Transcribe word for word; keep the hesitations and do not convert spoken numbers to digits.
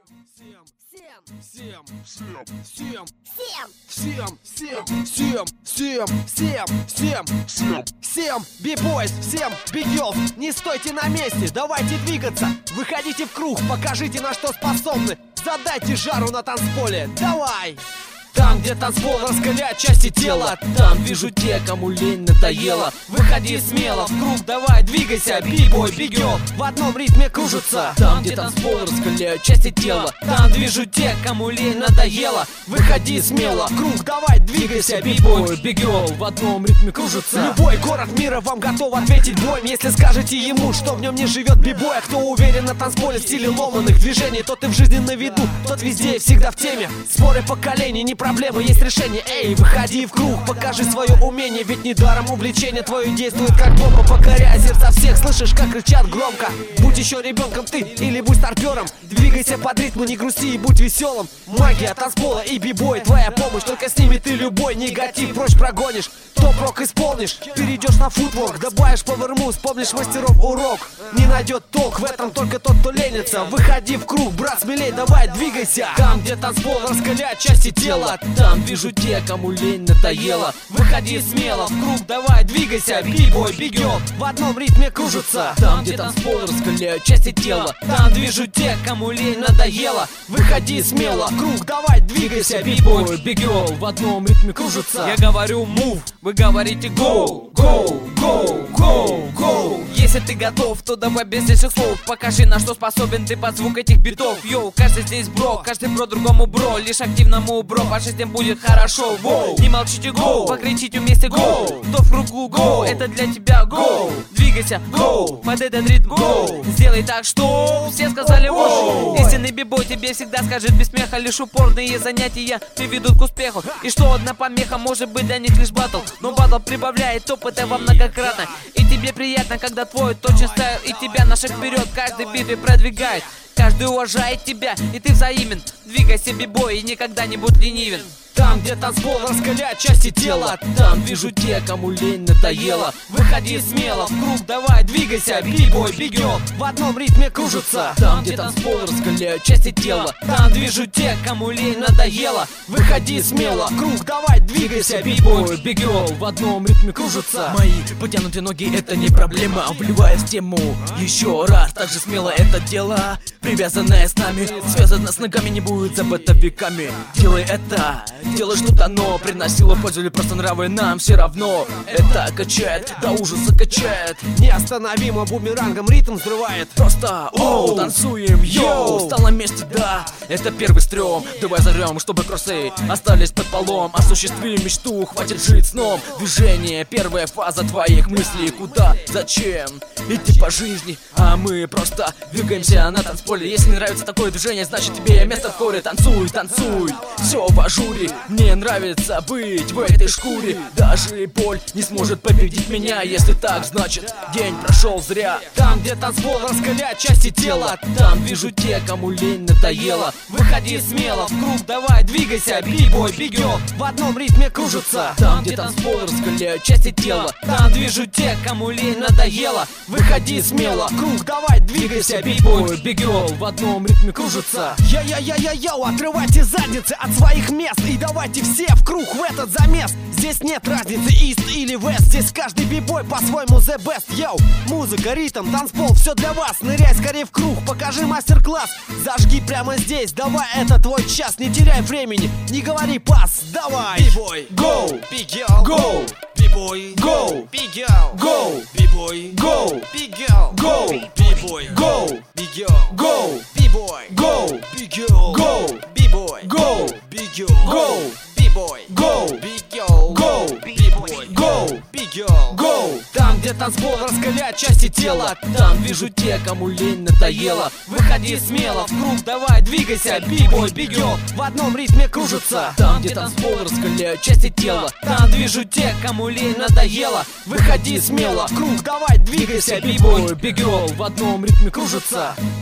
Всем, Всем, всем, Всем, всем, всем, всем, всем, всем, всем, всем, всем, всем, всем, би-бойс, всем, би-гелс, не стойте на месте, давайте двигаться, выходите в круг, покажите, на что способны, задайте жару на танцполе, давай! Там, где танцпол раскаляет части тела, там вижу те, кому лень надоело. Выходи смело в круг, давай, двигайся, би-бой, би-гел, в одном ритме кружится. Там, где танцпол раскаляет части тела, там вижу те, кому лень надоело. Выходи смело в круг, давай, двигайся, би-бой, би-гел, в одном ритме кружится. Любой город мира вам готов ответить боем, если скажете ему, что в нем не живет би-бой. А кто уверен на танцполе в стиле ломаных движений, тот и в жизни на виду, тот везде и всегда в теме. Споры поколений не проблема, есть решение. Эй, выходи в круг, покажи свое умение, ведь недаром увлечение твое действует как бомба, покоряя сердца всех. Слышишь, как кричат громко? Будь еще ребенком ты или будь старпером, двигайся под ритм, не грусти и будь веселым. Магия танцпола и би-бой, твоя помощь, только с ними ты любой негатив прочь прогонишь. Топ-рок исполнишь, перейдешь на футворк, добавишь поверму, вспомнишь мастеров урок. Не найдет толк в этом только тот, кто ленится. Выходи в круг, брат, смелей, давай, двигайся. Там, где танцпол раскаляет части тела, там вижу те, кому лень надоело. Выходи смело в круг, давай, двигайся, би-бой, би-гел, в одном ритме кружится. Там, где танцпол раскаляет части тела, там вижу те, кому лень надоело. Выходи смело в круг, давай, двигайся, би-бой, би-гел, в одном ритме кружится. Я говорю move, вы говорите go, go, go, go, go. Если ты готов, то давай без лишних слов, покажи, на что способен ты под звук этих битов. Йоу, каждый здесь бро, каждый бро другому бро, лишь активному бро по жизни будет хорошо. Воу, не молчите, go, покричите вместе go. Кто в кругу go, это для тебя go. Двигайся, go, под этот ритм go. Сделай так, что все сказали воу. Истинный бибой тебе всегда скажет без смеха, лишь упорные занятия приведут к успеху. И что одна помеха может быть для них лишь батл, но батл прибавляет опыта во многократно. И тебе приятно, когда твой точный стайл и тебя на шаг вперед каждой битве продвигает. Каждый уважает тебя, и ты взаимен. Двигайся, бибой, и никогда не будь ленивен. Там, где танцпол раскаляет части тела, там вижу те, кому лень надоело. Выходи смело в круг, давай, двигайся, би-бой, би-гел, в одном ритме кружится. Там, где танцпол раскаляет части тела, там вижу те, кому лень надоело. Выходи смело в круг, давай, двигайся, би-бой, би-гел, в одном ритме кружится. Мои потянутые ноги — это не проблема, вливаясь в тему еще раз, так же смело это дело, привязанное с нами, связано с ногами, не будет забыто веками. Делай это, делай что-то, но приносило пользу или просто нравы, нам все равно. Это качает, до ужаса качает, неостановимо бумерангом ритм взрывает. просто оу, танцуем, йоу, встал на месте, да, это первый стрём. Давай зарем, чтобы кроссы остались под полом. Осуществи мечту, хватит жить сном. Движение, первая фаза твоих мыслей. Куда, зачем идти по жизни? А мы просто двигаемся на танцполе. Если не нравится такое движение, значит тебе место в хоре. Танцуй, танцуй, все в ажуре. Мне нравится быть в этой шкуре. Даже боль не сможет победить меня. Если так, значит день прошел зря. Там, где танцпол раскаляет части тела, там вижу те, кому лень надоело. Выходи смело в круг, давай, двигайся, би-бой, би-гел, в одном ритме кружится. Там, где танцпол раскаляет части тела, там вижу те, кому лень надоело. Выходи смело в круг, давай, двигайся, би-бой, би-гел, в одном ритме кружится. Я-я-я-я-яу, отрывайте задницы от своих мест и давайте все в круг в этот замес. Здесь нет разницы ист или вест, здесь каждый бибой по-своему the best. Йоу, музыка, ритм, танцпол, все для вас. Ныряй скорее в круг, покажи мастер-класс. Зажги прямо здесь, давай, это твой час. Не теряй времени, не говори пас, давай. Би-бой, Go, би-гел, go, би-бой, go, би-гел, go, би-бой, go, би-гел, go, би-бой, go, би-гел, go, би-бой, go, би-гел, go, би-бой, go, би-гел, go, би-бой, go, би-гел, go, би-бой, go, би-гел, go. Там, где танцпол раскаляет части тела, там вижу те, кому лень надоело. Выходи смело в круг, давай, двигайся, би-бой, би-гел, в одном ритме кружится. Там, где танцпол раскаляет части тела, Там вижу те, кому лень надоело. Выходи смело в круг, давай, двигайся, би-бой. би-бой, би-гел, в одном ритме кружится.